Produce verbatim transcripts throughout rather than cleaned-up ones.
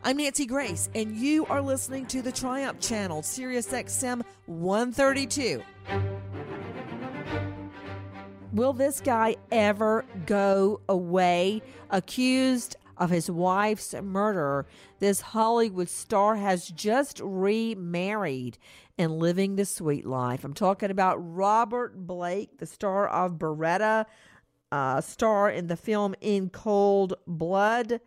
I'm Nancy Grace, and you are listening to the Triumph Channel, Sirius X M one thirty-two. Will this guy ever go away? Accused of his wife's murder, this Hollywood star has just remarried and living the sweet life. I'm talking about Robert Blake, the star of Beretta, uh, star in the film In Cold Blood,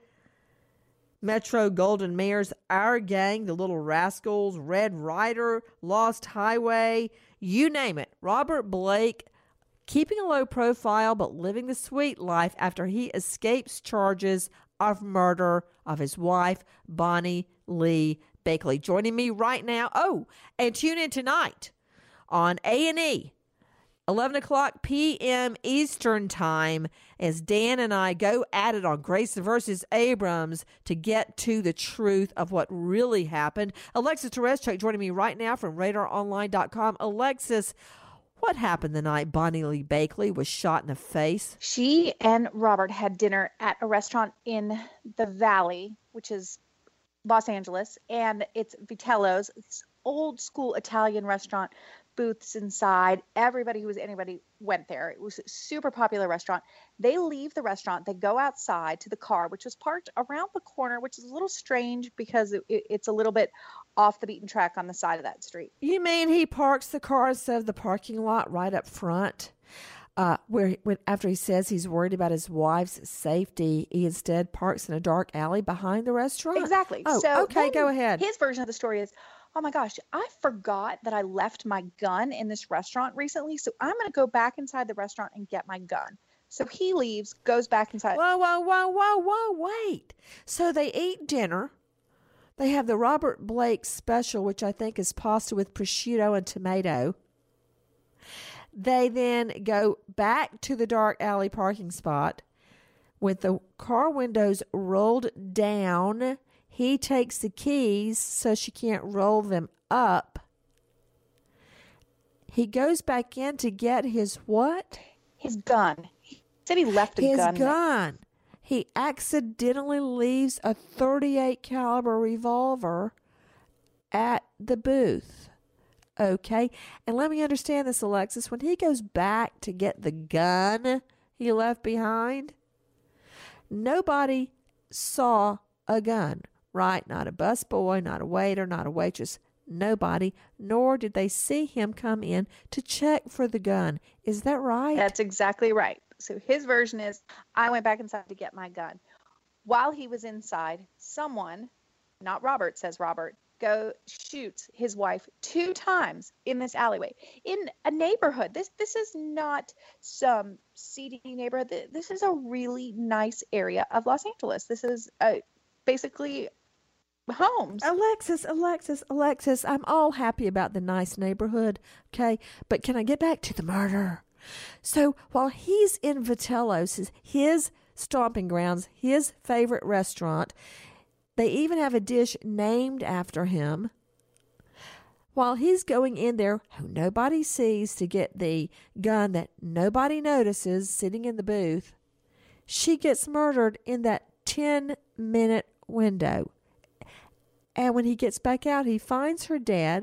Metro Golden Mares, Our Gang, The Little Rascals, Red Ryder, Lost Highway, you name it. Robert Blake, keeping a low profile but living the sweet life after he escapes charges of murder of his wife, Bonnie Lee Bakley. Joining me right now. Oh, and tune in tonight on A and E, eleven o'clock p.m. Eastern Time, as Dan and I go at it on Grace versus Abrams to get to the truth of what really happened. Alexis Tereszcuk joining me right now from radar online dot com. Alexis, what happened the night Bonnie Lee Bakley was shot in the face? She and Robert had dinner at a restaurant in the Valley, which is Los Angeles, and it's Vitello's, this old school Italian restaurant, booths inside. Everybody who was anybody went there. It was a super popular restaurant. They leave the restaurant. They go outside to the car, which was parked around the corner, which is a little strange because it, it, it's a little bit off the beaten track on the side of that street. You mean he parks the car instead of the parking lot right up front? Uh, where when, after he says he's worried about his wife's safety, he instead parks in a dark alley behind the restaurant? Exactly. Oh, so okay, go ahead. His version of the story is, oh my gosh, I forgot that I left my gun in this restaurant recently, so I'm going to go back inside the restaurant and get my gun. So he leaves, goes back inside. Whoa, whoa, whoa, whoa, whoa, wait. So they eat dinner. They have the Robert Blake special, which I think is pasta with prosciutto and tomato. They then go back to the dark alley parking spot with the car windows rolled down. He takes the keys so she can't roll them up. He goes back in to get his what? His gun. He said he left a his gun. His gun. He accidentally leaves a thirty-eight caliber revolver at the booth. Okay. And let me understand this, Alexis. When he goes back to get the gun he left behind, nobody saw a gun. Right, not a busboy, not a waiter, not a waitress, nobody, nor did they see him come in to check for the gun. Is that right? That's exactly right. So his version is, I went back inside to get my gun. While he was inside, someone, not Robert, says Robert, go shoots his wife two times in this alleyway in a neighborhood. This this is not some seedy neighborhood. This is a really nice area of Los Angeles. This is a, basically homes. Alexis, Alexis, Alexis, I'm all happy about the nice neighborhood, okay? But can I get back to the murder? So while he's in Vitello's, his, his stomping grounds, his favorite restaurant, they even have a dish named after him. While he's going in there, who nobody sees, to get the gun that nobody notices sitting in the booth, she gets murdered in that ten-minute window. And when he gets back out, he finds her dead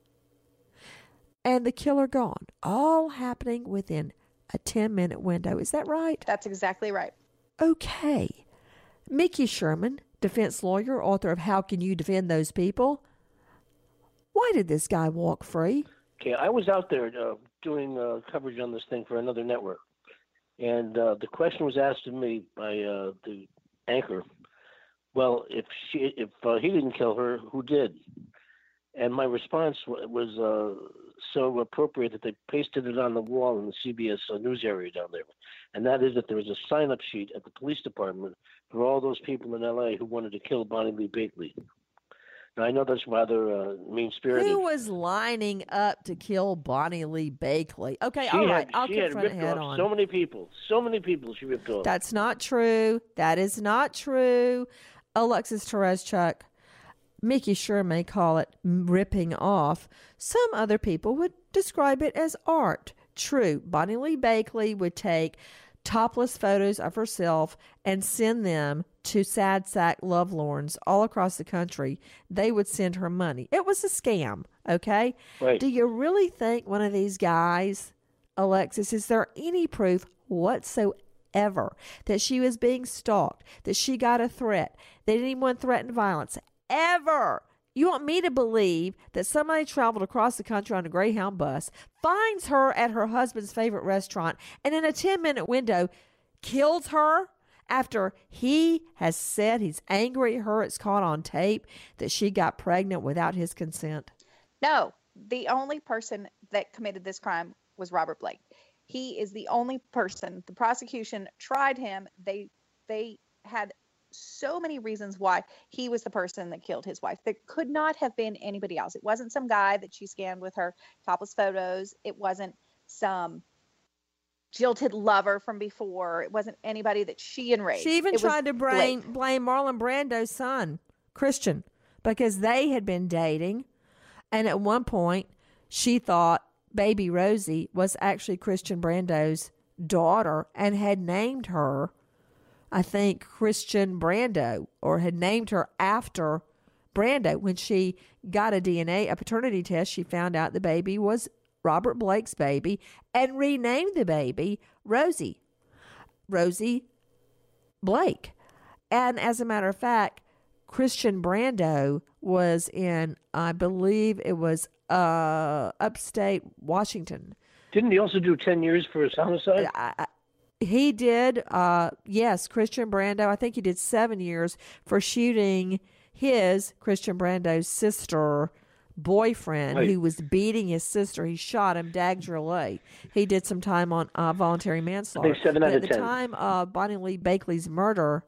and the killer gone. All happening within a ten-minute window. Is that right? That's exactly right. Okay. Mickey Sherman, defense lawyer, author of How Can You Defend Those People? Why did this guy walk free? Okay, I was out there uh, doing uh, coverage on this thing for another network. And uh, the question was asked to me by uh, the anchor, well, if she, if uh, he didn't kill her, who did? And my response w- was uh, so appropriate that they pasted it on the wall in the C B S uh, news area down there. And that is that there was a sign-up sheet at the police department for all those people in L A who wanted to kill Bonnie Lee Bakley. Now, I know that's rather uh, mean-spirited. Who was lining up to kill Bonnie Lee Bakley? Okay, she all right, had, I'll she had confront it ripped head off on. so many people. So many people she ripped off. That's not true. That is not true. Alexis Tereszcuk, Mickey Sure may call it ripping off. Some other people would describe it as art. True, Bonnie Lee Bakley would take topless photos of herself and send them to sad sack lovelorns all across the country. They would send her money. It was a scam, okay? Right. Do you really think one of these guys, Alexis, is there any proof whatsoever that she was being stalked, that she got a threat, that anyone threatened violence? Ever? You want me to believe that somebody traveled across the country on a Greyhound bus, finds her at her husband's favorite restaurant, and in a ten-minute window kills her after he has said he's angry at her, it's caught on tape, that she got pregnant without his consent? No, the only person that committed this crime was Robert Blake. He is the only person. The prosecution tried him. They they had so many reasons why he was the person that killed his wife. There could not have been anybody else. It wasn't some guy that she scammed with her topless photos. It wasn't some jilted lover from before. It wasn't anybody that she enraged. She even it tried to blame, blame Marlon Brando's son, Christian, because they had been dating. And at one point, she thought baby Rosie was actually Christian Brando's daughter and had named her, I think, Christian Brando, or had named her after Brando. When she got a D N A, a paternity test, she found out the baby was Robert Blake's baby and renamed the baby Rosie. Rosie Blake. And as a matter of fact, Christian Brando was in, I believe it was uh, upstate Washington. Didn't he also do ten years for his homicide? I, I, He did, uh, yes, Christian Brando. I think he did seven years for shooting his, Christian Brando's sister boyfriend, right, who was beating his sister. He shot him, Dag Gillet. He did some time on uh, voluntary manslaughter. I think seven out but of at the ten. time of Bonnie Lee Bakley's murder,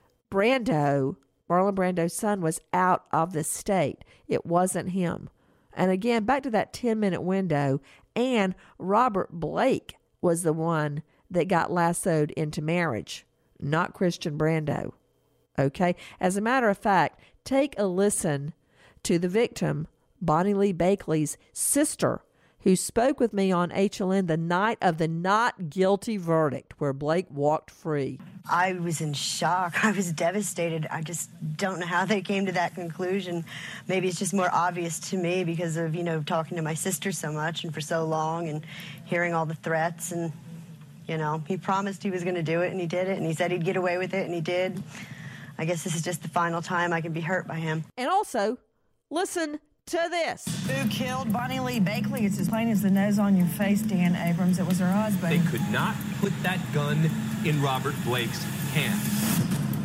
Brando, Marlon Brando's son, was out of the state. It wasn't him. And again, back to that ten-minute window, and Robert Blake was the one that got lassoed into marriage, not Christian Brando. Okay? As a matter of fact, take a listen to the victim, Bonnie Lee Bakley's sister, who spoke with me on H L N the night of the not guilty verdict, where Blake walked free. I was in shock. I was devastated. I just don't know how they came to that conclusion. Maybe it's just more obvious to me because of, you know, talking to my sister so much and for so long and hearing all the threats. And, you know, he promised he was going to do it, and he did it. And he said he'd get away with it, and he did. I guess this is just the final time I can be hurt by him. And also, listen to this. Who killed Bonnie Lee Bakley? It's as plain as the nose on your face, Dan Abrams. It was her husband. They could not put that gun in Robert Blake's hands.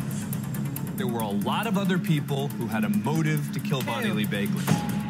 There were a lot of other people who had a motive to kill Bonnie Lee Bakley.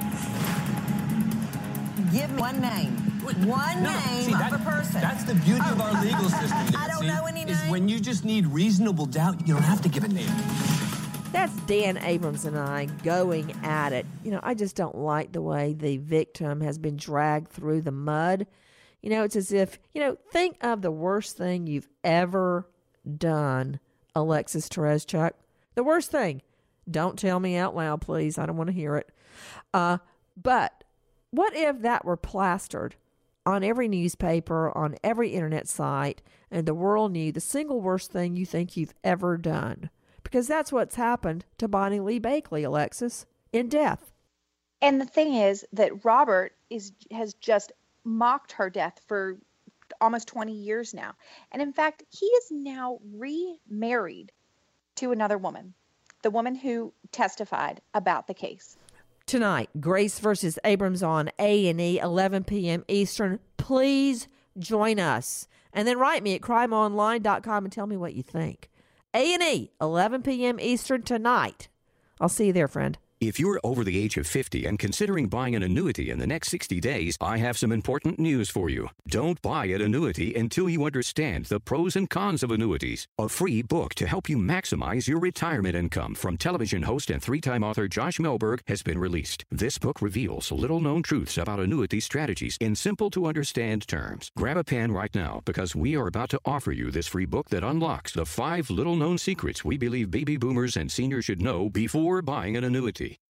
Give me one name. One no, name see, that, of a person. That's the beauty oh, of our legal system, Nancy, I don't know any is name. when you just need reasonable doubt, you don't have to give a name. That's Dan Abrams and I going at it. You know, I just don't like the way the victim has been dragged through the mud. You know, it's as if, you know, think of the worst thing you've ever done, Alexis Tereszcuk. The worst thing. Don't tell me out loud, please. I don't want to hear it. Uh, but what if that were plastered on every newspaper, on every internet site, and the world knew the single worst thing you think you've ever done? Because that's what's happened to Bonnie Lee Bakley, Alexis, in death. And the thing is that Robert is has just mocked her death for almost twenty years now. And in fact, he is now remarried to another woman, the woman who testified about the case. Tonight, Grace versus Abrams on A and E, eleven p.m. Eastern. Please join us. And then write me at crime online dot com and tell me what you think. A and E, eleven p.m. Eastern tonight. I'll see you there, friend. If you're over the age of fifty and considering buying an annuity in the next sixty days, I have some important news for you. Don't buy an annuity until you understand the pros and cons of annuities. A free book to help you maximize your retirement income from television host and three-time author Josh Melberg has been released. This book reveals little-known truths about annuity strategies in simple-to-understand terms. Grab a pen right now because we are about to offer you this free book that unlocks the five little-known secrets we believe baby boomers and seniors should know before buying an annuity.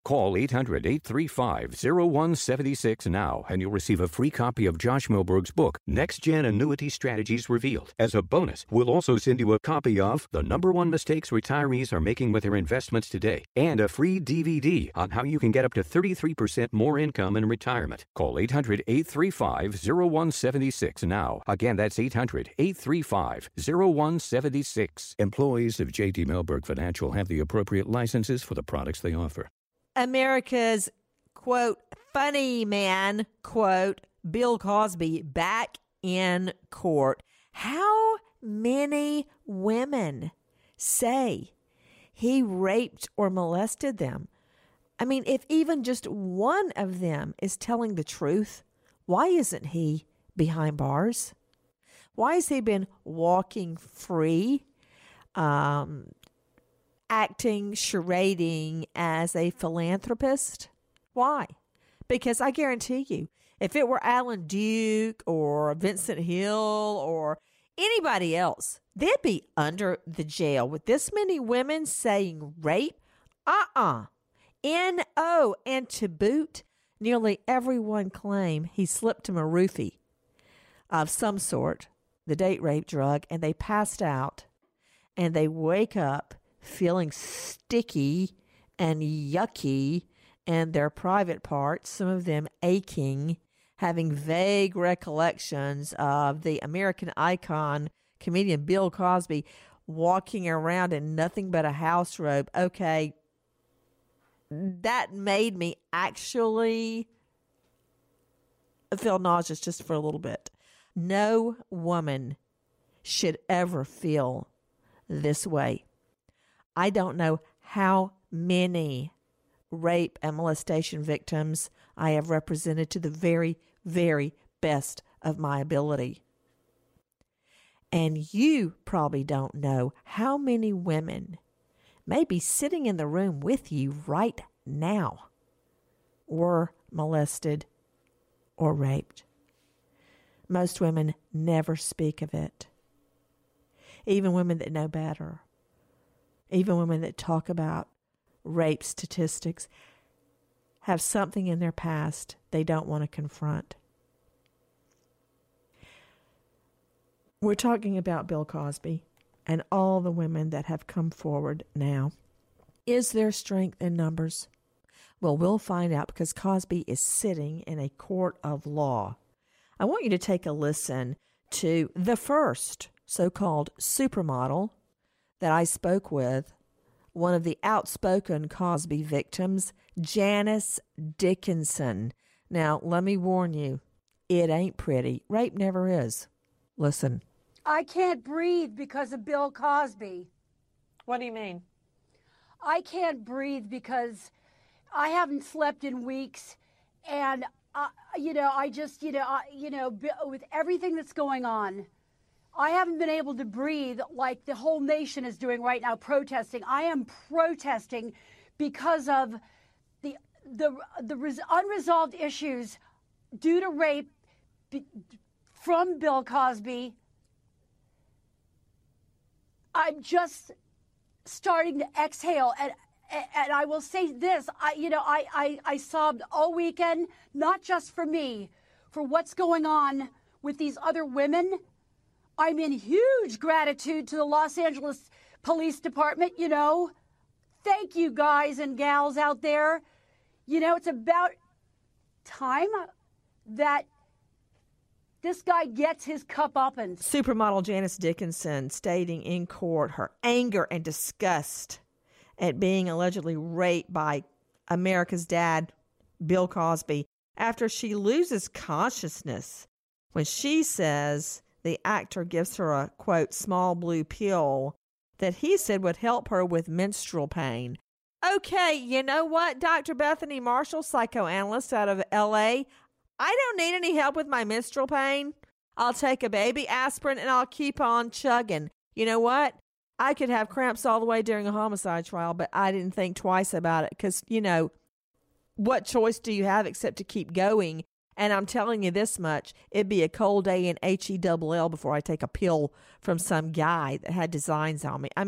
Call eight hundred, eight three five, zero one seven six now, and you'll receive a free copy of Josh Milberg's book, Next Gen Annuity Strategies Revealed. As a bonus, we'll also send you a copy of The Number One Mistakes Retirees Are Making with Their Investments Today, and a free D V D on how you can get up to thirty-three percent more income in retirement. Call eight hundred, eight three five, zero one seven six now. Again, that's eight hundred, eight three five, zero one seven six. Employees of J D. Milberg Financial have the appropriate licenses for the products they offer. America's, quote, funny man, quote, Bill Cosby back in court. How many women say he raped or molested them? I mean, if even just one of them is telling the truth, why isn't he behind bars? Why has he been walking free? Um... acting, charading as a philanthropist? Why? Because I guarantee you, if it were Alan Duke or Vincent Hill or anybody else, they'd be under the jail. With this many women saying rape, uh-uh, N O, and to boot, nearly everyone claim he slipped him a roofie of some sort, the date rape drug, and they passed out, and they wake up feeling sticky and yucky, and their private parts, some of them aching, having vague recollections of the American icon comedian Bill Cosby walking around in nothing but a house robe. Okay, that made me actually feel nauseous just for a little bit. No woman should ever feel this way. I don't know how many rape and molestation victims I have represented to the very, very best of my ability. And you probably don't know how many women may be sitting in the room with you right now were molested or raped. Most women never speak of it. Even women that know better. Even women that talk about rape statistics have something in their past they don't want to confront. We're talking about Bill Cosby and all the women that have come forward now. Is there strength in numbers? Well, we'll find out, because Cosby is sitting in a court of law. I want you to take a listen to the first so-called supermodel that I spoke with, one of the outspoken Cosby victims, Janice Dickinson. Now, let me warn you, it ain't pretty. Rape never is. Listen. I can't breathe because of Bill Cosby. What do you mean? I can't breathe because I haven't slept in weeks, and uh, you know, I just, you know, I, you know, with everything that's going on, I haven't been able to breathe like the whole nation is doing right now, protesting. I am protesting because of the the the res- unresolved issues due to rape be, from Bill Cosby. I'm just starting to exhale, and and I will say this: I, you know, I I, I sobbed all weekend, not just for me, for what's going on with these other women. I'm in huge gratitude to the Los Angeles Police Department, you know. Thank you, guys and gals out there. You know, it's about time that this guy gets his cup up. And supermodel Janice Dickinson stating in court her anger and disgust at being allegedly raped by America's dad, Bill Cosby, after she loses consciousness when she says the actor gives her a, quote, small blue pill that he said would help her with menstrual pain. Okay, you know what, Doctor Bethany Marshall, psychoanalyst out of L A, I don't need any help with my menstrual pain. I'll take a baby aspirin and I'll keep on chugging. You know what? I could have cramps all the way during a homicide trial, but I didn't think twice about it because, you know, what choice do you have except to keep going? And I'm telling you this much, it'd be a cold day in H E double L before I take a pill from some guy that had designs on me. I mean, but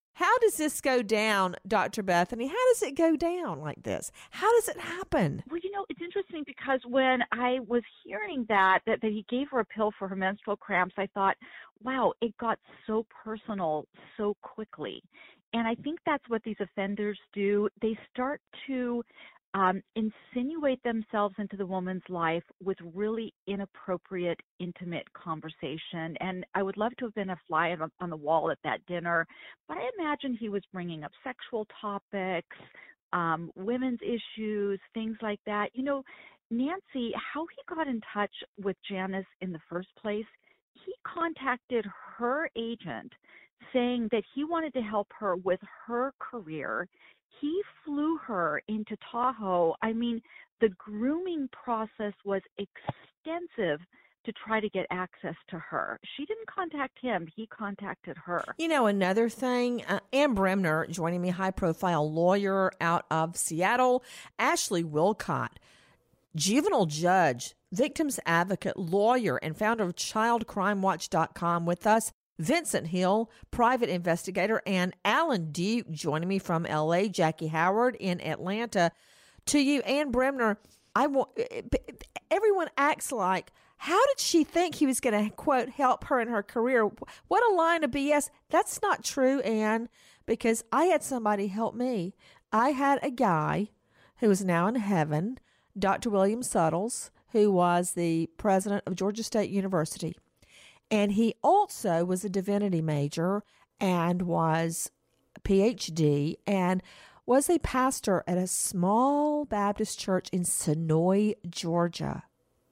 How does this go down, Doctor Bethany? How does it go down like this? How does it happen? Well, you know, it's interesting because when I was hearing that, that, that he gave her a pill for her menstrual cramps, I thought, wow, it got so personal so quickly. And I think that's what these offenders do. They start to um, insinuate themselves into the woman's life with really inappropriate, intimate conversation. And I would love to have been a fly on, on the wall at that dinner, but I imagine he was bringing up sexual topics, um, women's issues, things like that. You know, Nancy, how he got in touch with Janice in the first place, he contacted her agent saying that he wanted to help her with her career. He flew her into Tahoe. I mean, the grooming process was extensive to try to get access to her. She didn't contact him. He contacted her. You know, another thing, uh, Ann Bremner joining me, high-profile lawyer out of Seattle. Ashley Wilcott, juvenile judge, victims advocate, lawyer, and founder of child crime watch dot com with us. Vincent Hill, private investigator, and Alan Duke joining me from L A, Jackie Howard in Atlanta. To you, Ann Bremner, I want, everyone acts like, how did she think he was going to, quote, help her in her career? What a line of B S. That's not true, Ann, because I had somebody help me. I had a guy who is now in heaven, Doctor William Suttles, who was the president of Georgia State University. And he also was a divinity major and was a P H D and was a pastor at a small Baptist church in Sonoy, Georgia.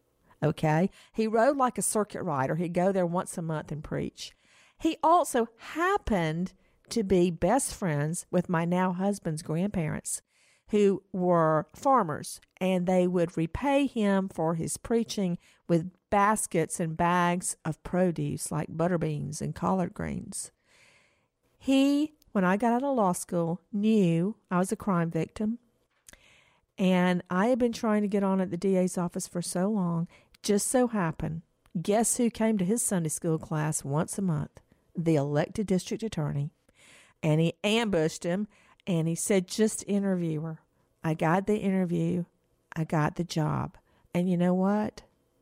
Okay? He rode like a circuit rider. He'd go there once a month and preach. He also happened to be best friends with my now husband's grandparents, who were farmers, and they would repay him for his preaching with baskets and bags of produce like butter beans and collard greens. He, when I got out of law school, knew I was a crime victim, and I had been trying to get on at the D A's office for so long. Just so happened, guess who came to his Sunday school class once a month? The elected district attorney. And he ambushed him, and he said, just interview her. I got the interview. I got the job. And you know what?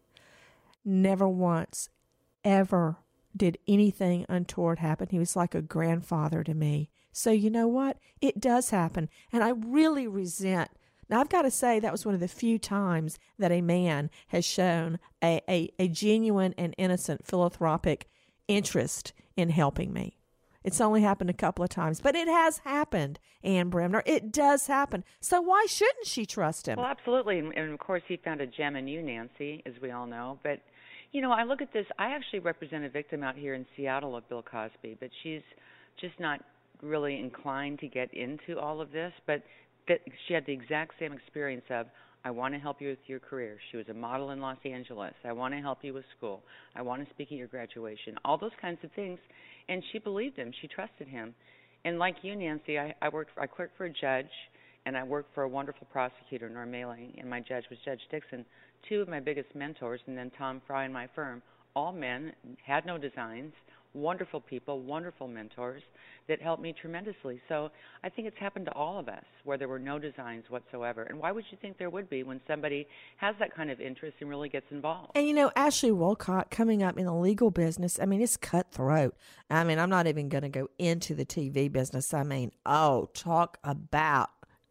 Never once, ever did anything untoward happen. He was like a grandfather to me. So you know what? It does happen. And I really resent. Now, I've got to say that was one of the few times that a man has shown a, a, a genuine and innocent philanthropic interest in helping me. It's only happened a couple of times, but it has happened, Ann Bremner. It does happen. So why shouldn't she trust him? Well, absolutely. And, and of course, he found a gem in you, Nancy, as we all know. But, you know, I look at this. I actually represent a victim out here in Seattle of Bill Cosby, but she's just not really inclined to get into all of this. But that she had the exact same experience of, I want to help you with your career. She was a model in Los Angeles. I want to help you with school. I want to speak at your graduation. All those kinds of things. And she believed him. She trusted him. And like you, Nancy, I, I worked. For, I clerked for a judge, and I worked for a wonderful prosecutor, Norm Mailing, and my judge was Judge Dixon, two of my biggest mentors, and then Tom Fry in my firm, all men, had no designs, wonderful people, wonderful mentors that helped me tremendously. So I think it's happened to all of us where there were no designs whatsoever. And why would you think there would be when somebody has that kind of interest and really gets involved? And, you know, Ashley Wilcott coming up in the legal business, I mean, it's cutthroat. I mean, I'm not even going to go into the T V business. I mean, oh, talk about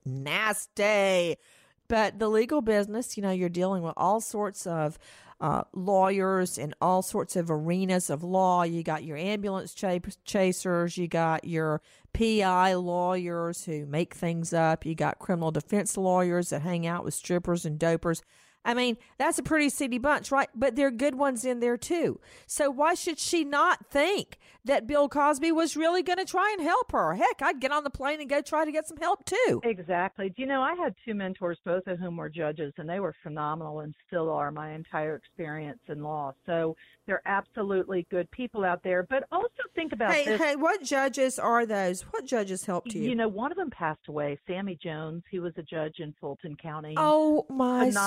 nasty. But the legal business, you know, you're dealing with all sorts of uh, lawyers in all sorts of arenas of law. You got your ambulance ch- chasers. You got your P I lawyers who make things up. You got criminal defense lawyers that hang out with strippers and dopers. I mean, that's a pretty seedy bunch, right? But there are good ones in there, too. So why should she not think that Bill Cosby was really going to try and help her? Heck, I'd get on the plane and go try to get some help, too. Exactly. Do you know, I had two mentors, both of whom were judges, and they were phenomenal and still are my entire experience in law. So they're absolutely good people out there. But also think about hey, this. Hey, what judges are those? What judges helped you? You know, one of them passed away, Sammy Jones. He was a judge in Fulton County. Oh, my Phenomenal.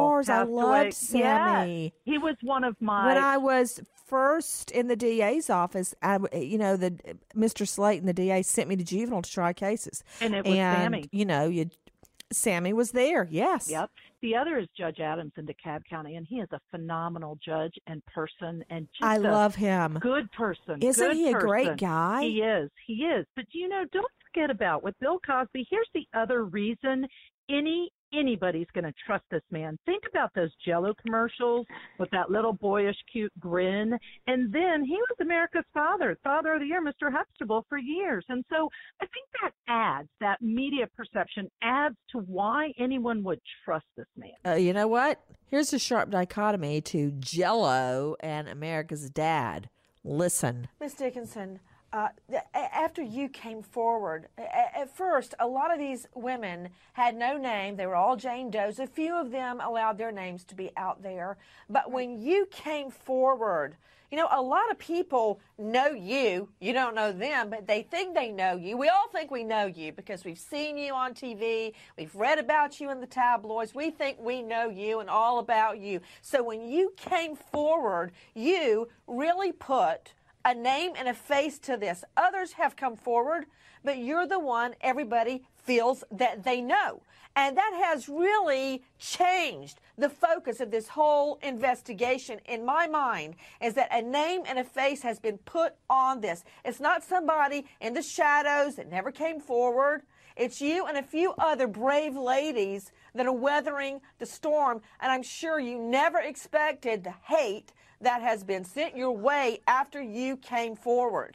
stars. I passed loved away. Sammy. Yes, he was one of my. When I was first in the D A's office, I, you know, the Mister Slayton, the D A, sent me to juvenile to try cases. And it was and, Sammy. You know, you Sammy was there. Yes. Yep. The other is Judge Adams in DeKalb County, and he is a phenomenal judge and person, and just I a love him. Good person. Isn't good he a person. great guy? He is. He is. But you know, don't forget about with Bill Cosby. Here's the other reason any anybody's going to trust this man. Think about those Jell-O commercials with that little boyish, cute grin. And then he was America's father, Father of the Year, Mister Huxtable, for years. And so I think that adds, that media perception adds to why anyone would trust this man. Uh, you know what? Here's a sharp dichotomy to Jell-O and America's Dad. Listen. Miss Dickinson, Uh, after you came forward, at first, a lot of these women had no name. They were all Jane Does. A few of them allowed their names to be out there. But when you came forward, you know, a lot of people know you. You don't know them, but they think they know you. We all think we know you because we've seen you on T V. We've read about you in the tabloids. We think we know you and all about you. So when you came forward, you really put a name and a face to this. Others have come forward, but you're the one everybody feels that they know. And that has really changed the focus of this whole investigation, in my mind, is that a name and a face has been put on this. It's not somebody in the shadows that never came forward. It's you and a few other brave ladies that are weathering the storm, and I'm sure you never expected the hate that has been sent your way after you came forward.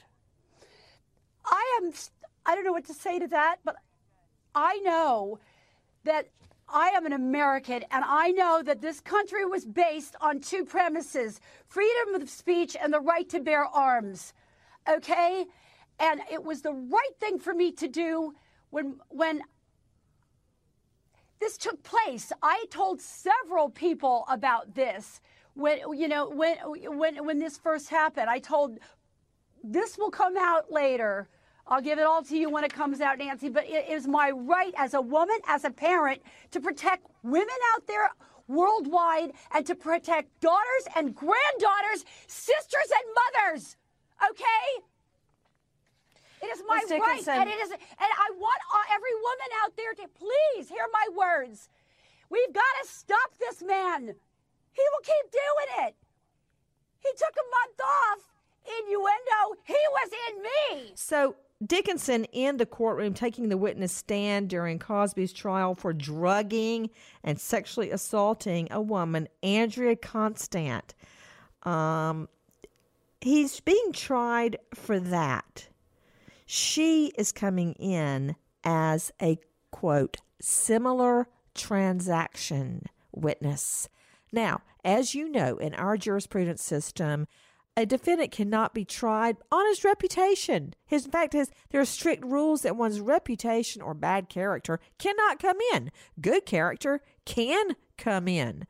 I am, I don't know what to say to that, but I know that I am an American, and I know that this country was based on two premises: freedom of speech and the right to bear arms. Okay? And it was the right thing for me to do when, when this took place. I told several people about this. When, you know, when, when, when this first happened, I told, this will come out later. I'll give it all to you when it comes out, Nancy, but it is my right as a woman, as a parent, to protect women out there worldwide and to protect daughters and granddaughters, sisters and mothers, okay? It is my right, and it is, and I want every woman out there to please hear my words. We've got to stop this man. He will keep doing it. He took a month off. Innuendo. He was in me. So Dickinson in the courtroom taking the witness stand during Cosby's trial for drugging and sexually assaulting a woman, Andrea Constand. Um, he's being tried for that. She is coming in as a, quote, similar transaction witness. Now, as you know, in our jurisprudence system, a defendant cannot be tried on his reputation. His, in fact, his, there are strict rules that one's reputation or bad character cannot come in. Good character can come in.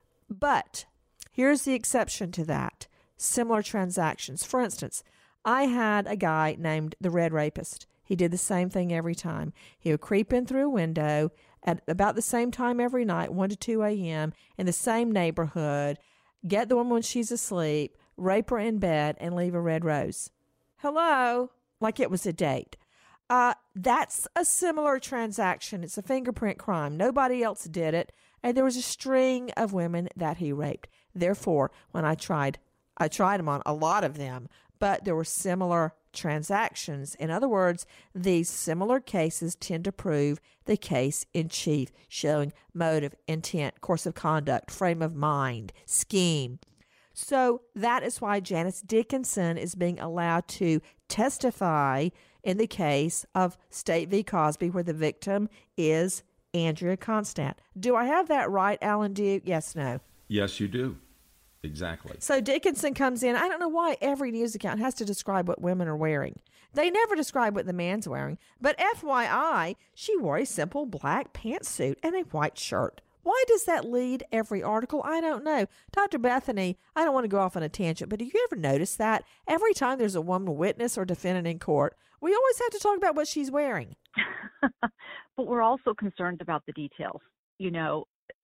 But here's the exception to that. Similar transactions. For instance, I had a guy named the Red Rapist. He did the same thing every time. He would creep in through a window at about the same time every night, one to two a.m., in the same neighborhood, get the woman when she's asleep, rape her in bed, and leave a red rose. Hello? Like it was a date. Uh, that's a similar transaction. It's a fingerprint crime. Nobody else did it, and there was a string of women that he raped. Therefore, when I tried, I tried him on a lot of them, but there were similar transactions. In other words, these similar cases tend to prove the case in chief, showing motive, intent, course of conduct, frame of mind, scheme. So that is why Janice Dickinson is being allowed to testify in the case of State v. Cosby, where the victim is Andrea Constand. Do I have that right, Alan Duke? Yes, no? Yes, you do. Exactly. So Dickinson comes in. I don't know why every news account has to describe what women are wearing. They never describe what the man's wearing. But F Y I, she wore a simple black pantsuit and a white shirt. Why does that lead every article? I don't know. Doctor Bethany, I don't want to go off on a tangent, but do you ever notice that every time there's a woman witness or defendant in court, we always have to talk about what she's wearing? But we're also concerned about the details. You know,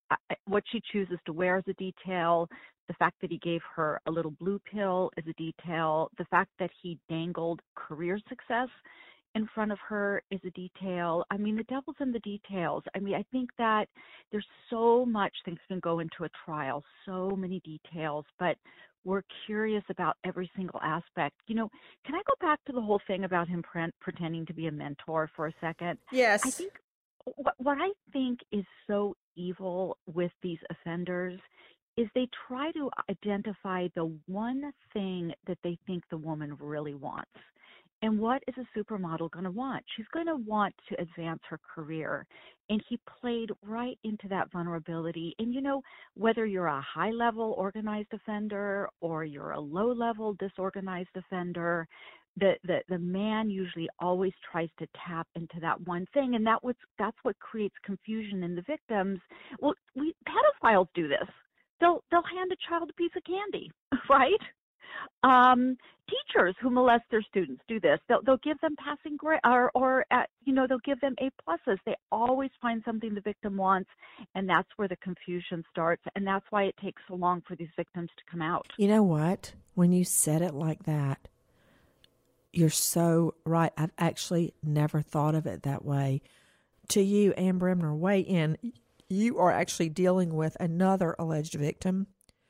I, what she chooses to wear is a detail. The fact that he gave her a little blue pill is a detail. The fact that he dangled career success in front of her is a detail. I mean, the devil's in the details. I mean, I think that there's so much things can go into a trial, so many details, but we're curious about every single aspect. You know, can I go back to the whole thing about him pre- pretending to be a mentor for a second? Yes. I think what, what I think is so evil with these offenders is they try to identify the one thing that they think the woman really wants. And what is a supermodel going to want? She's going to want to advance her career. And he played right into that vulnerability. And, you know, whether you're a high-level organized offender or you're a low-level disorganized offender, the, the, the man usually always tries to tap into that one thing. And that was, that's what creates confusion in the victims. Well, we pedophiles do this. They'll, they'll hand a child a piece of candy, right? Um, teachers who molest their students do this. They'll, they'll give them passing grade, or, or uh, you know, they'll give them A pluses. They always find something the victim wants, and that's where the confusion starts. And that's why it takes so long for these victims to come out. You know what? When you said it like that, you're so right. I've actually never thought of it that way. To you, Ann Bremner, weigh in. You are actually dealing with another alleged victim.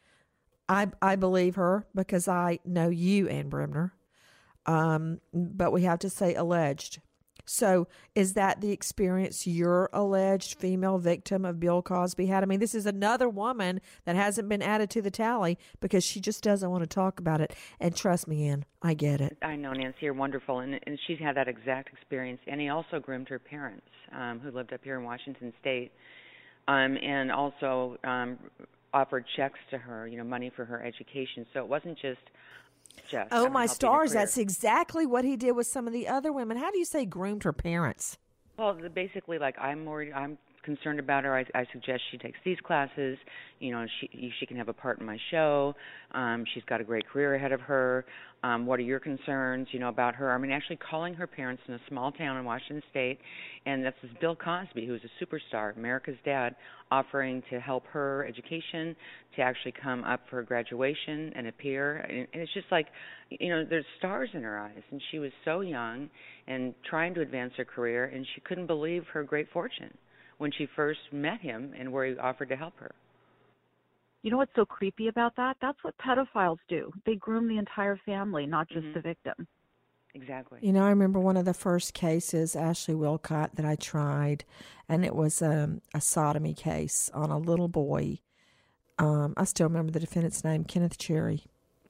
I I believe her because I know you, Ann Bremner. Um, but we have to say alleged. So is that the experience your alleged female victim of Bill Cosby had? I mean, this is another woman that hasn't been added to the tally because she just doesn't want to talk about it. And trust me, Ann, I get it. I know, Nancy, you're wonderful. And, and she's had that exact experience. And he also groomed her parents um, who lived up here in Washington State. Um, and also um, offered checks to her, you know, money for her education. So it wasn't just, just. Oh, I'm my stars. career. That's exactly what he did with some of the other women. How do you say groomed her parents? Well, the- basically, like, I'm worried, I'm concerned about her. I, I suggest she takes these classes. You know, she she can have a part in my show. Um, she's got a great career ahead of her. Um, what are your concerns, you know, about her? I mean, actually calling her parents in a small town in Washington State, and that's this Bill Cosby, who's a superstar, America's dad, offering to help her education, to actually come up for graduation and appear. And, and it's just like, you know, there's stars in her eyes. And she was so young and trying to advance her career, and she couldn't believe her great fortune when she first met him and where he offered to help her. You know what's so creepy about that? That's what pedophiles do. They groom the entire family, not just mm-hmm. the victim. Exactly. You know, I remember one of the first cases, Ashley Wilcott, that I tried, and it was um, a sodomy case on a little boy. Um, I still remember the defendant's name, Kenneth Cherry.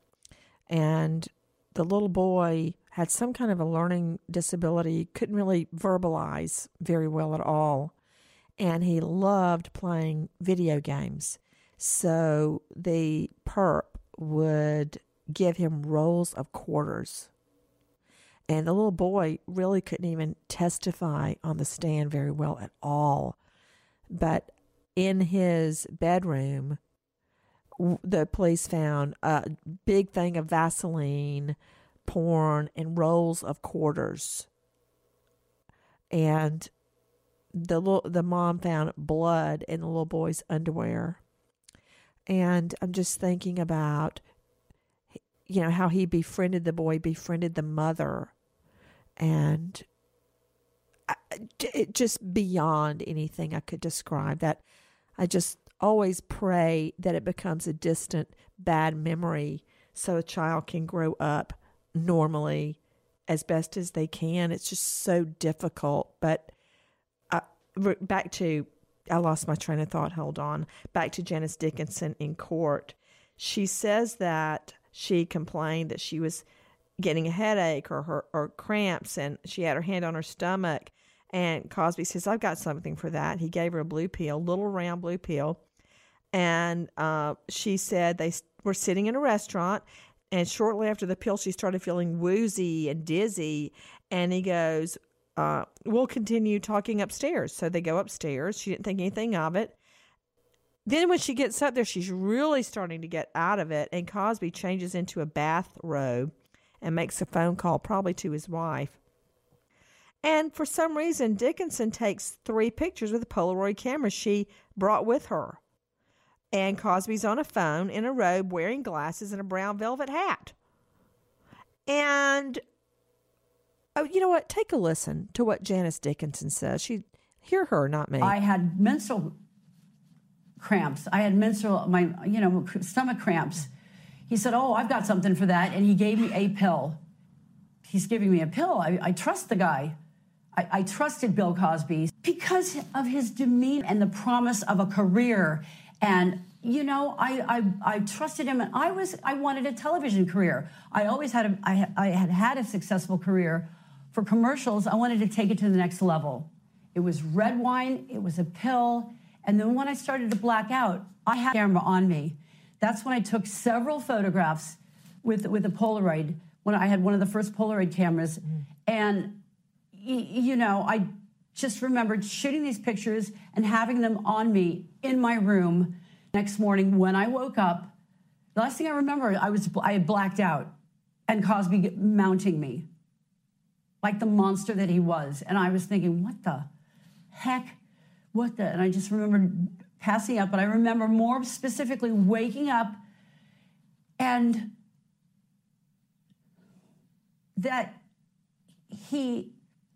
And the little boy had some kind of a learning disability, couldn't really verbalize very well at all. And he loved playing video games. So the perp would give him rolls of quarters. And the little boy really couldn't even testify on the stand very well at all. But in his bedroom, the police found a big thing of Vaseline, porn, and rolls of quarters. And the little, the mom found blood in the little boy's underwear. And I'm just thinking about, you know, how he befriended the boy, befriended the mother. And I, it just beyond anything I could describe. That I just always pray that it becomes a distant, bad memory so a child can grow up normally as best as they can. It's just so difficult. But I, back to... I lost my train of thought. Hold on. Back to Janice Dickinson in court. She says that she complained that she was getting a headache or her or cramps, and she had her hand on her stomach. And Cosby says, "I've got something for that." He gave her a blue pill, little round blue pill. And uh, she said they were sitting in a restaurant, and shortly after the pill, she started feeling woozy and dizzy. And he goes, Uh, we'll continue talking upstairs. So they go upstairs. She didn't think anything of it. Then when she gets up there, she's really starting to get out of it. And Cosby changes into a bathrobe and makes a phone call, probably to his wife. And for some reason, Dickinson takes three pictures with a Polaroid camera she brought with her. And Cosby's on a phone in a robe wearing glasses and a brown velvet hat. And, oh, you know what? Take a listen to what Janice Dickinson says. She, hear her, not me. I had menstrual cramps. I had menstrual, my, you know, stomach cramps. He said, oh, I've got something for that. And he gave me a pill. He's giving me a pill. I, I trust the guy. I, I trusted Bill Cosby because of his demeanor and the promise of a career. And, you know, I, I I trusted him, and I was I wanted a television career. I always had a I, I had had a successful career for commercials. I wanted to take it to the next level. It was red wine, it was a pill, and then when I started to black out, I had a camera on me. That's when I took several photographs with with a Polaroid. When I had one of the first Polaroid cameras, mm. and y- you know I. just remembered shooting these pictures and having them on me in my room. Next morning when I woke up, the last thing I remember, I was I had blacked out and Cosby mounting me like the monster that he was. And I was thinking, what the heck? What the? And I just remembered passing out, but I remember more specifically waking up and that he...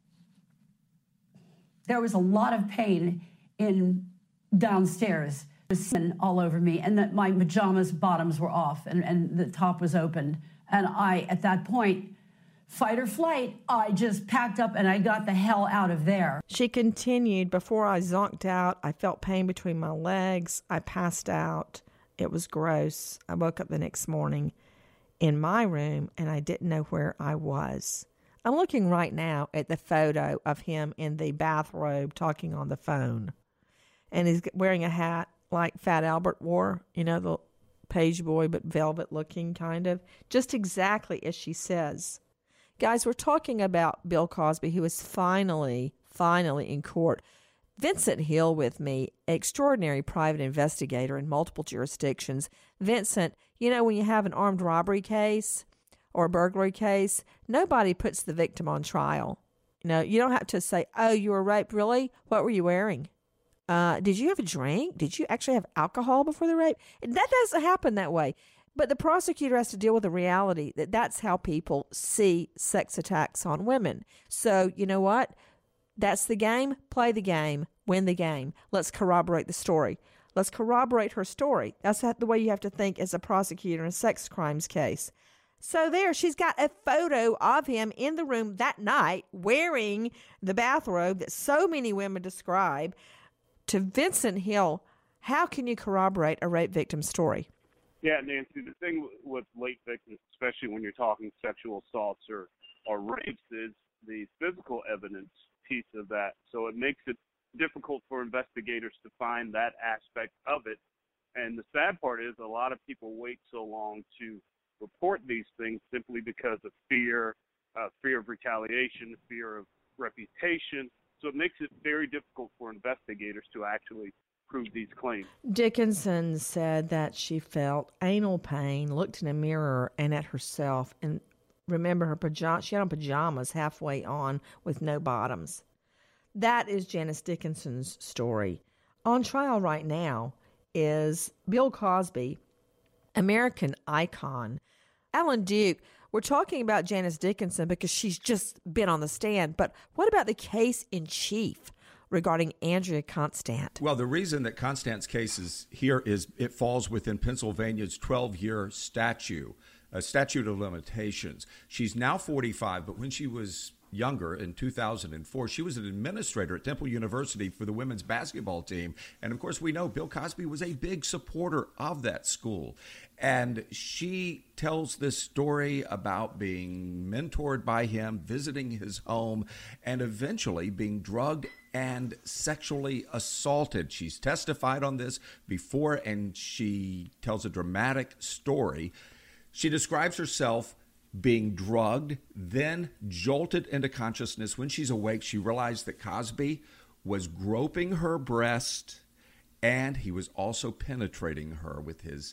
There was a lot of pain in downstairs, the semen all over me, and that my pajamas bottoms were off and, and the top was open. And I, at that point, fight or flight, I just packed up and I got the hell out of there. She continued, before I zonked out, I felt pain between my legs. I passed out. It was gross. I woke up the next morning in my room and I didn't know where I was. I'm looking right now at the photo of him in the bathrobe talking on the phone. And he's wearing a hat like Fat Albert wore, you know, the page boy, but velvet looking kind of. Just exactly as she says. Guys, we're talking about Bill Cosby, who is finally, finally in court. Vincent Hill with me, extraordinary private investigator in multiple jurisdictions. Vincent, you know, when you have an armed robbery case or a burglary case, nobody puts the victim on trial. You know, you don't have to say, oh, you were raped. Really? What were you wearing? Uh, did you have a drink? Did you actually have alcohol before the rape? That doesn't happen that way. But the prosecutor has to deal with the reality that that's how people see sex attacks on women. So, you know what? That's the game. Play the game. Win the game. Let's corroborate the story. Let's corroborate her story. That's the way you have to think as a prosecutor in a sex crimes case. So there, she's got a photo of him in the room that night wearing the bathrobe that so many women describe. To Vincent Hill, how can you corroborate a rape victim story? Yeah, Nancy, the thing with rape victims, especially when you're talking sexual assaults or, or rapes, is the physical evidence piece of that. So it makes it difficult for investigators to find that aspect of it. And the sad part is a lot of people wait so long to report these things simply because of fear, uh, fear of retaliation, fear of reputation. So it makes it very difficult for investigators to actually prove these claims. Dickinson said that she felt anal pain, looked in a mirror and at herself, and remember her pajamas, she had on pajamas halfway on with no bottoms. That is Janice Dickinson's story. On trial right now is Bill Cosby, American icon. Alan Duke, we're talking about Janice Dickinson because she's just been on the stand, but what about the case in chief regarding Andrea Constand? Well, the reason that Constand's case is here is it falls within Pennsylvania's twelve-year statute, a statute of limitations. She's now forty-five, but when she was younger, in two thousand four, she was an administrator at Temple University for the women's basketball team. And of course, we know Bill Cosby was a big supporter of that school. And she tells this story about being mentored by him, visiting his home, and eventually being drugged and sexually assaulted. She's testified on this before, and she tells a dramatic story. She describes herself being drugged, then jolted into consciousness. When she's awake, she realized that Cosby was groping her breast, and he was also penetrating her with his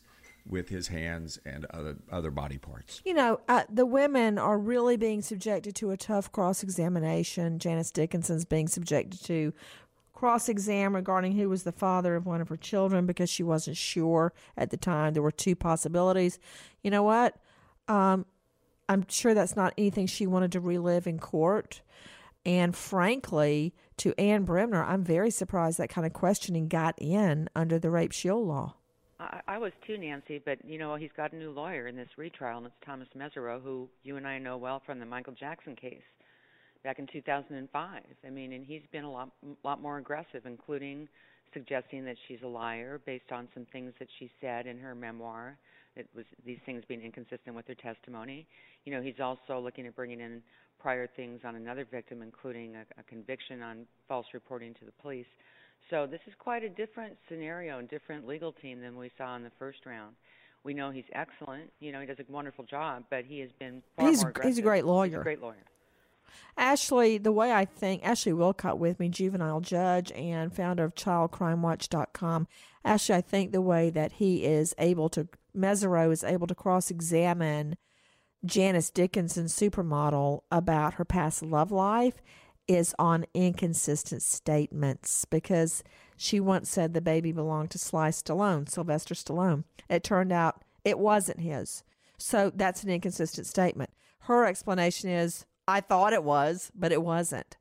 with his hands and other other body parts. You know, uh, the women are really being subjected to a tough cross-examination. Janice Dickinson's being subjected to cross-exam regarding who was the father of one of her children because she wasn't sure at the time. There were two possibilities. You know what? Um, I'm sure that's not anything she wanted to relive in court. And frankly, to Ann Bremner, I'm very surprised that kind of questioning got in under the rape shield law. I, I was too, Nancy, but, you know, he's got a new lawyer in this retrial, and it's Thomas Mesereau, who you and I know well from the Michael Jackson case back in two thousand five. I mean, and he's been a lot, lot more aggressive, including suggesting that she's a liar based on some things that she said in her memoir. It was these things being inconsistent with her testimony. You know, he's also looking at bringing in prior things on another victim, including a, a conviction on false reporting to the police. So this is quite a different scenario and different legal team than we saw in the first round. We know he's excellent. You know, he does a wonderful job, but he has been far He's, more aggressive. he's a great lawyer. He's a great lawyer. Ashley, the way I think, Ashley Wilcott with me, juvenile judge and founder of child crime watch dot com. Ashley, I think the way that he is able to, Mesereau is able to cross-examine Janice Dickinson, supermodel, about her past love life is on inconsistent statements, because she once said the baby belonged to Sly Stallone, Sylvester Stallone. It turned out it wasn't his. So that's an inconsistent statement. Her explanation is, I thought it was, but it wasn't.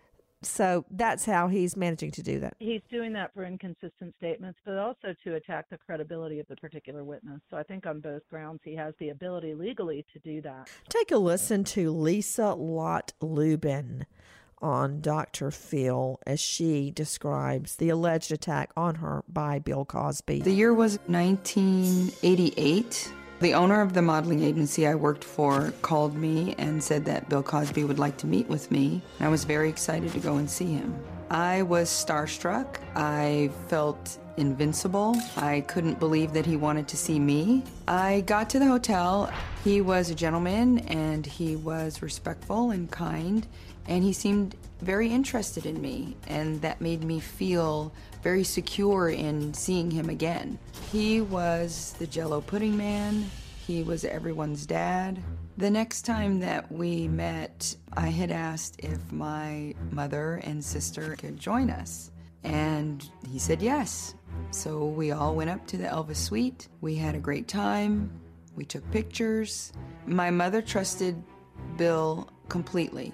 So that's how he's managing to do that. He's doing that for inconsistent statements, but also to attack the credibility of the particular witness. So I think on both grounds he has the ability legally to do that. Take a listen to Lisa Lott Lubin on Doctor Phil as she describes the alleged attack on her by Bill Cosby. The year was nineteen eighty-eight. The owner of the modeling agency I worked for called me and said that Bill Cosby would like to meet with me. I was very excited to go and see him. I was starstruck. I felt invincible. I couldn't believe that he wanted to see me. I got to the hotel. He was a gentleman and he was respectful and kind, and he seemed very interested in me, and that made me feel very secure in seeing him again. He was the Jell-O pudding man. He was everyone's dad. The next time that we met, I had asked if my mother and sister could join us, and he said yes. So we all went up to the Elvis suite. We had a great time. We took pictures. My mother trusted Bill completely.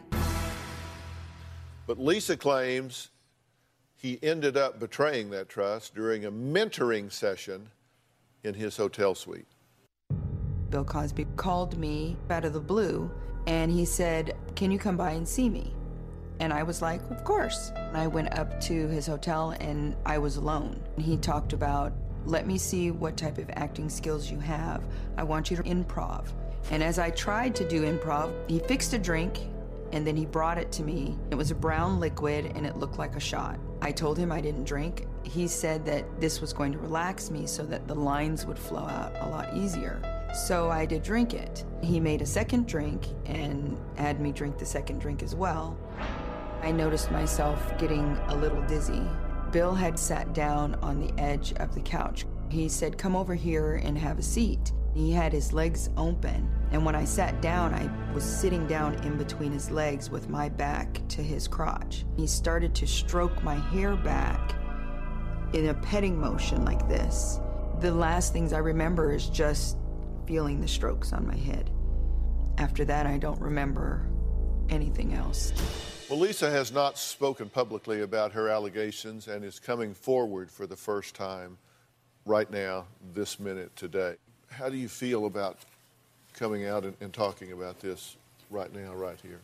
But Lisa claims he ended up betraying that trust during a mentoring session in his hotel suite. Bill Cosby called me out of the blue, and he said, "Can you come by and see me?" And I was like, "Of course." And I went up to his hotel, and I was alone. He talked about, "Let me see what type of acting skills you have. I want you to improv." And as I tried to do improv, he fixed a drink, and then he brought it to me. It was a brown liquid, and it looked like a shot. I told him I didn't drink. He said that this was going to relax me so that the lines would flow out a lot easier. So I did drink it. He made a second drink and had me drink the second drink as well. I noticed myself getting a little dizzy. Bill had sat down on the edge of the couch. He said, "Come over here and have a seat." He had his legs open, and when I sat down, I was sitting down in between his legs with my back to his crotch. He started to stroke my hair back in a petting motion like this. The last things I remember is just feeling the strokes on my head. After that, I don't remember anything else. Well, Lisa has not spoken publicly about her allegations and is coming forward for the first time right now, this minute, today. How do you feel about coming out and, and talking about this right now, right here?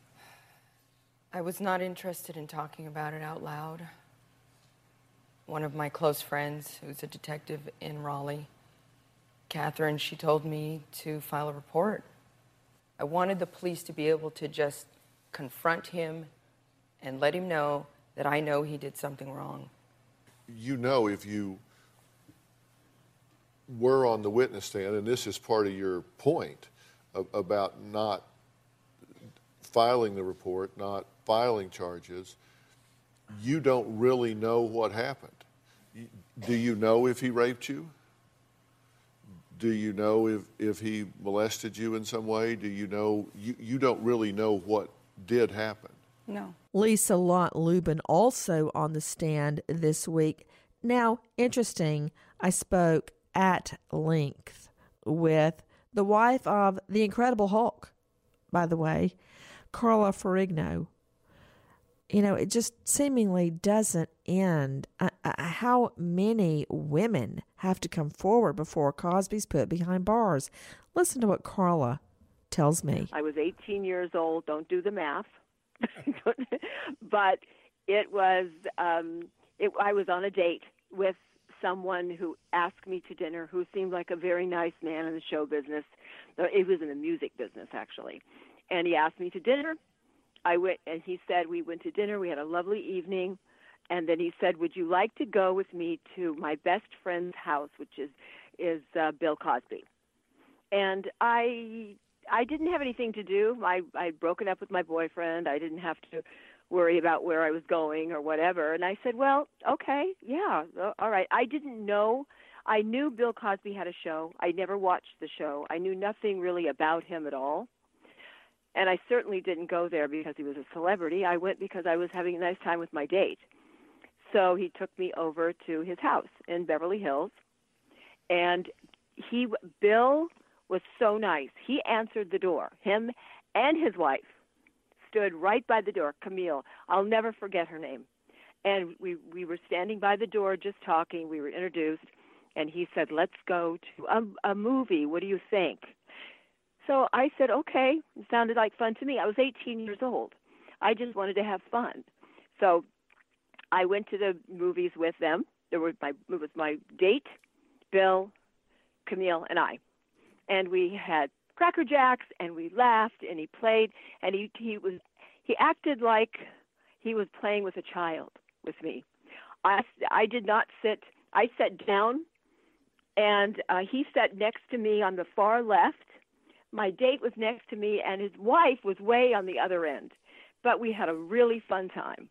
I was not interested in talking about it out loud. One of my close friends, who's a detective in Raleigh, Catherine, she told me to file a report. I wanted the police to be able to just confront him and let him know that I know he did something wrong. You know, if you were on the witness stand, and this is part of your point of, about not filing the report, not filing charges, you don't really know what happened. Do you know if he raped you? Do you know if, if he molested you in some way? Do you know, you, you don't really know what did happen? No. Lisa Lott Lubin also on the stand this week. Now, interesting, I spoke at length with the wife of the Incredible Hulk, by the way, Carla Ferrigno. You know, it just seemingly doesn't end. Uh, uh, how many women have to come forward before Cosby's put behind bars? Listen to what Carla tells me. I was eighteen years old. Don't do the math. But it was, um, it, I was on a date with someone who asked me to dinner, who seemed like a very nice man in the show business. It was in the music business, actually. And he asked me to dinner. I went, and he said, we went to dinner. We had a lovely evening. And then he said, would you like to go with me to my best friend's house, which is, is uh, Bill Cosby? And I I didn't have anything to do. I, I'd broken up with my boyfriend. I didn't have to worry about where I was going or whatever. And I said, well, okay, yeah, all right. I didn't know. I knew Bill Cosby had a show. I never watched the show. I knew nothing really about him at all. And I certainly didn't go there because he was a celebrity. I went because I was having a nice time with my date. So he took me over to his house in Beverly Hills. And he, Bill was so nice. He answered the door. Him and his wife stood right by the door, Camille. I'll never forget her name. And we, we were standing by the door just talking. We were introduced. And he said, let's go to a, a movie. What do you think? So I said, okay. It sounded like fun to me. I was eighteen years old. I just wanted to have fun. So I went to the movies with them. There were my, it was my date, Bill, Camille, and I. And we had Cracker Jacks, and we laughed, and he played, and he, he was he acted like he was playing with a child with me. I, I did not sit. I sat down, and uh, he sat next to me on the far left. My date was next to me, and his wife was way on the other end. But we had a really fun time.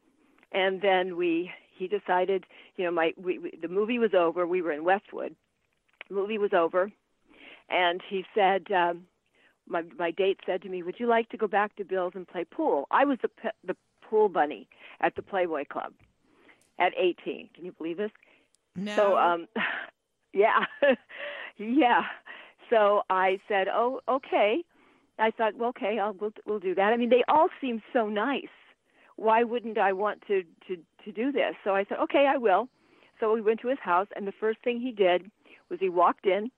And then we, he decided, you know, my we, we, the movie was over. We were in Westwood. The movie was over, and he said, um, my my date said to me, "Would you like to go back to Bill's and play pool?" I was the the pool bunny at the Playboy Club at eighteen. Can you believe this? No. So, um, yeah, yeah. So I said, "Oh, okay." I thought, well, okay, I'll we'll, we'll do that. I mean, they all seem so nice. Why wouldn't I want to, to, to do this? So I said, okay, I will. So we went to his house, and the first thing he did was he walked in.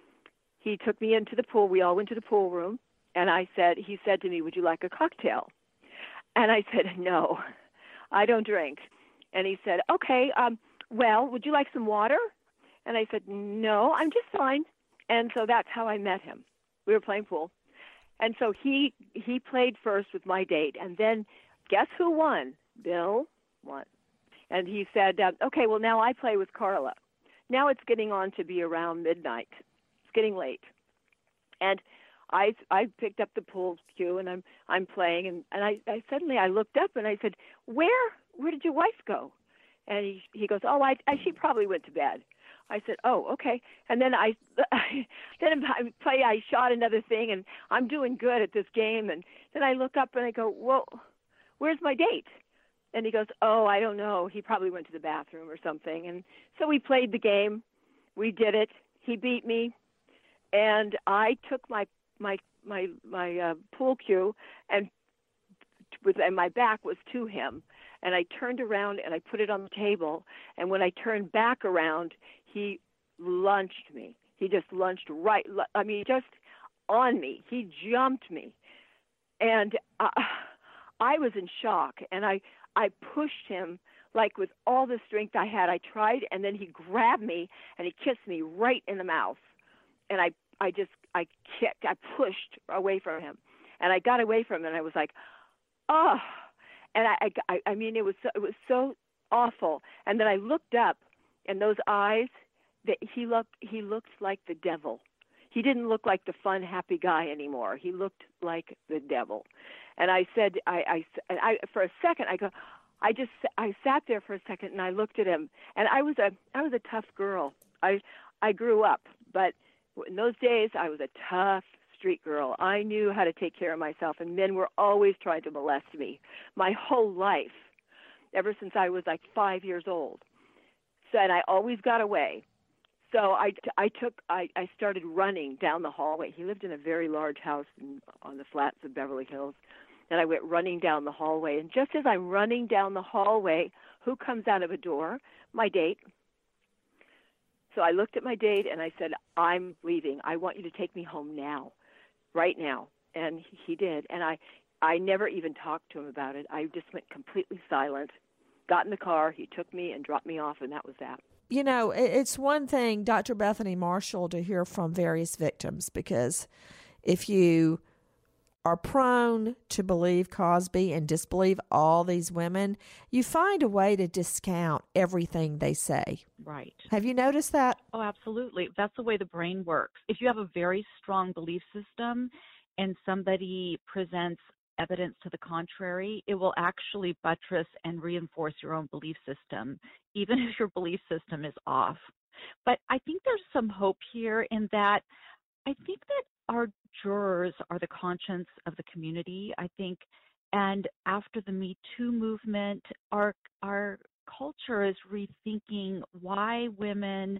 He took me into the pool. We all went to the pool room, and I said, he said to me, "Would you like a cocktail?" And I said, "No, I don't drink." And he said, "Okay, um, well, would you like some water?" And I said, "No, I'm just fine." And so that's how I met him. We were playing pool. And so he he played first with my date, and then guess who won? Bill won. And he said, uh, okay, well, now I play with Carla. Now it's getting on to be around midnight. It's getting late. And I I picked up the pool cue, and I'm I'm playing, and, and I, I suddenly I looked up, and I said, where where did your wife go? And he he goes, oh, I, I she probably went to bed. I said, oh, okay. And then I, then I play, I shot another thing, and I'm doing good at this game. And then I look up and I go, well, where's my date? And he goes, oh, I don't know. He probably went to the bathroom or something. And so we played the game. We did it. He beat me. And I took my, my, my, my uh, pool cue, and with, and my back was to him. And I turned around and I put it on the table. And when I turned back around, he lunched me. He just lunched right, I mean, just on me. He jumped me. And uh, I was in shock. And I, I pushed him like with all the strength I had. I tried, and then he grabbed me and he kissed me right in the mouth. And I, I just, I kicked, I pushed away from him. And I got away from him, and I was like, oh. And I, I, I mean, it was so, it was so awful. And then I looked up, and those eyes, that he looked, he looked like the devil. He didn't look like the fun, happy guy anymore. He looked like the devil. And I said, I, I, I for a second, I go, I just, I sat there for a second, and I looked at him. And I was a, I was a tough girl. I, I grew up, but In those days, I was a tough street girl. I knew how to take care of myself, and men were always trying to molest me my whole life, ever since I was like five years old. So, and I always got away. So I, I took, I, I started running down the hallway. He lived in a very large house in, on the flats of Beverly Hills. And I went running down the hallway. And just as I'm running down the hallway, who comes out of a door? My date. So I looked at my date and I said, I'm leaving. I want you to take me home now, right now. And he did. And I, I never even talked to him about it. I just went completely silent, got in the car. He took me and dropped me off, and that was that. You know, it's one thing, Doctor Bethany Marshall, to hear from various victims, because if you are prone to believe Cosby and disbelieve all these women, you find a way to discount everything they say. Right. Have you noticed that? Oh, absolutely. That's the way the brain works. If you have a very strong belief system and somebody presents evidence to the contrary, it will actually buttress and reinforce your own belief system, even if your belief system is off. But I think there's some hope here in that I think that our jurors are the conscience of the community, I think, and after the Me Too movement, our our culture is rethinking why women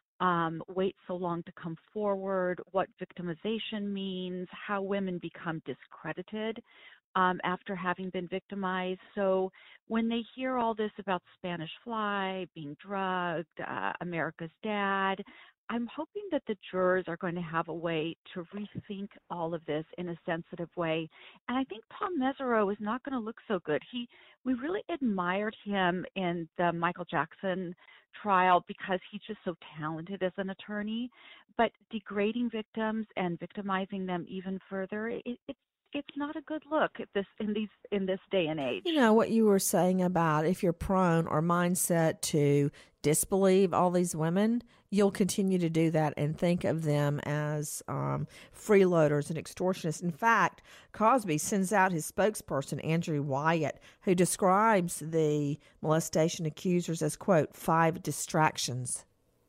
um, wait so long to come forward, what victimization means, how women become discredited um, after having been victimized. So when they hear all this about Spanish Fly, being drugged, uh, America's Dad, I'm hoping that the jurors are going to have a way to rethink all of this in a sensitive way. And I think Tom Mesereau is not going to look so good. He, we really admired him in the Michael Jackson trial because he's just so talented as an attorney. But degrading victims and victimizing them even further, it, it's it's not a good look at this in these in this day and age. You know what you were saying about if you're prone or mindset to disbelieve all these women, you'll continue to do that and think of them as um, freeloaders and extortionists. In fact, Cosby sends out his spokesperson, Andrew Wyatt, who describes the molestation accusers as, quote, five distractions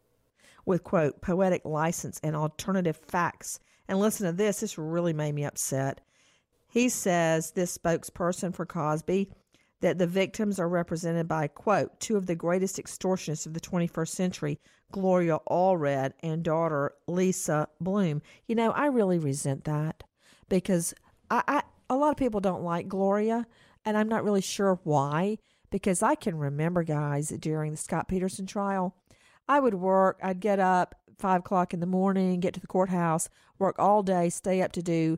with, quote, poetic license and alternative facts. And listen to this. This really made me upset. He says, this spokesperson for Cosby, that the victims are represented by, quote, two of the greatest extortionists of the twenty-first century, Gloria Allred and daughter Lisa Bloom. You know, I really resent that because I, I a lot of people don't like Gloria, and I'm not really sure why, because I can remember, guys, during the Scott Peterson trial, I would work, I'd get up five o'clock in the morning, get to the courthouse, work all day, stay up to do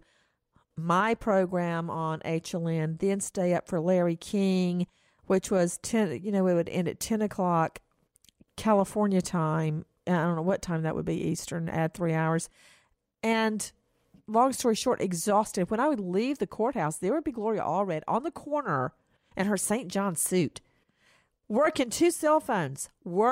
my program on H L N, then stay up for Larry King, which was ten, you know, it would end at ten o'clock California time. I don't know what time that would be, Eastern, add three hours. And long story short, exhausted. When I would leave the courthouse, there would be Gloria Allred on the corner in her Saint John suit, working two cell phones,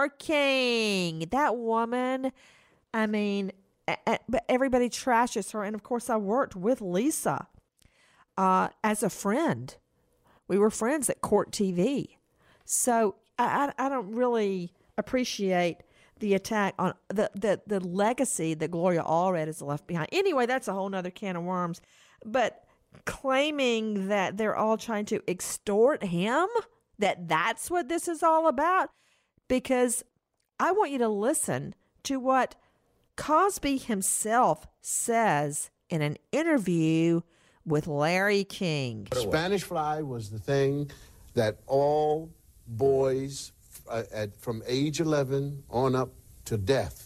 working. That woman, I mean, but everybody trashes her. And of course, I worked with Lisa uh, as a friend. We were friends at Court T V. So I, I don't really appreciate the attack on the, the, the legacy that Gloria Allred has left behind. Anyway, that's a whole nother can of worms. But claiming that they're all trying to extort him, that that's what this is all about, because I want you to listen to what Cosby himself says in an interview with Larry King. Spanish Fly was the thing that all boys uh, at, from age eleven on up to death,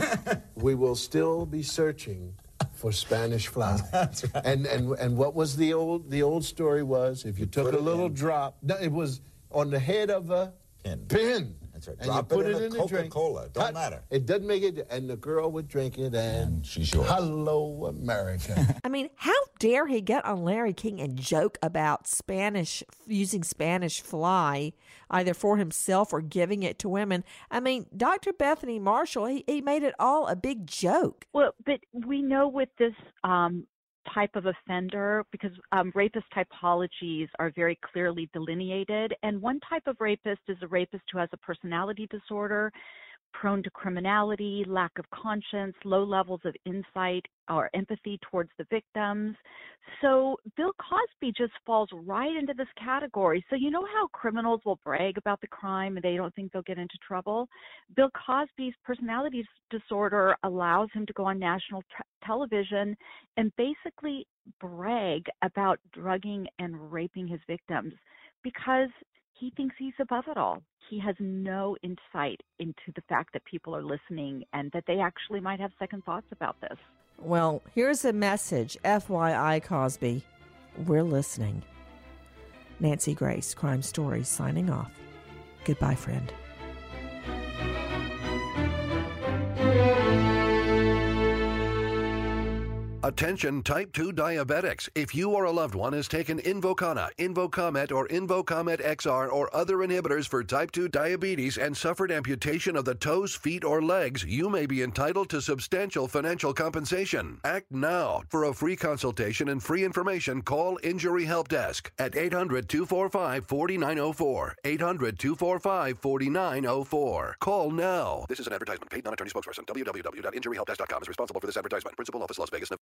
we will still be searching for Spanish Fly. That's right. And, and, and what was the old, the old story was, if you took a little drop, no, it was on the head of a pin. pin. That's right. And Drop you put it in it a in the drink. Coca-Cola. Don't matter. It doesn't make it. And the girl would drink it, and, and she's yours. Hello, America. I mean, how dare he get on Larry King and joke about Spanish, using Spanish Fly, either for himself or giving it to women? I mean, Doctor Bethany Marshall, he, he made it all a big joke. Well, but we know with this um, type of offender, because um, rapist typologies are very clearly delineated, and one type of rapist is a rapist who has a personality disorder, prone to criminality, lack of conscience, low levels of insight or empathy towards the victims. So Bill Cosby just falls right into this category. So you know how criminals will brag about the crime and they don't think they'll get into trouble? Bill Cosby's personality disorder allows him to go on national t- television and basically brag about drugging and raping his victims because he thinks he's above it all. He has no insight into the fact that people are listening and that they actually might have second thoughts about this. Well, here's a message. F Y I, Cosby. We're listening. Nancy Grace, Crime Stories, signing off. Goodbye, friend. Attention type two diabetics. If you or a loved one has taken Invokana, Invokamet, or Invokamet X R or other inhibitors for type two diabetes and suffered amputation of the toes, feet, or legs, you may be entitled to substantial financial compensation. Act now. For a free consultation and free information, call Injury Help Desk at eight hundred, two four five, four nine zero four. eight hundred, two four five, four nine zero four. Call now. This is an advertisement. Paid non-attorney spokesperson. w w w dot injury help desk dot com is responsible for this advertisement. Principal Office, Las Vegas, Nevada.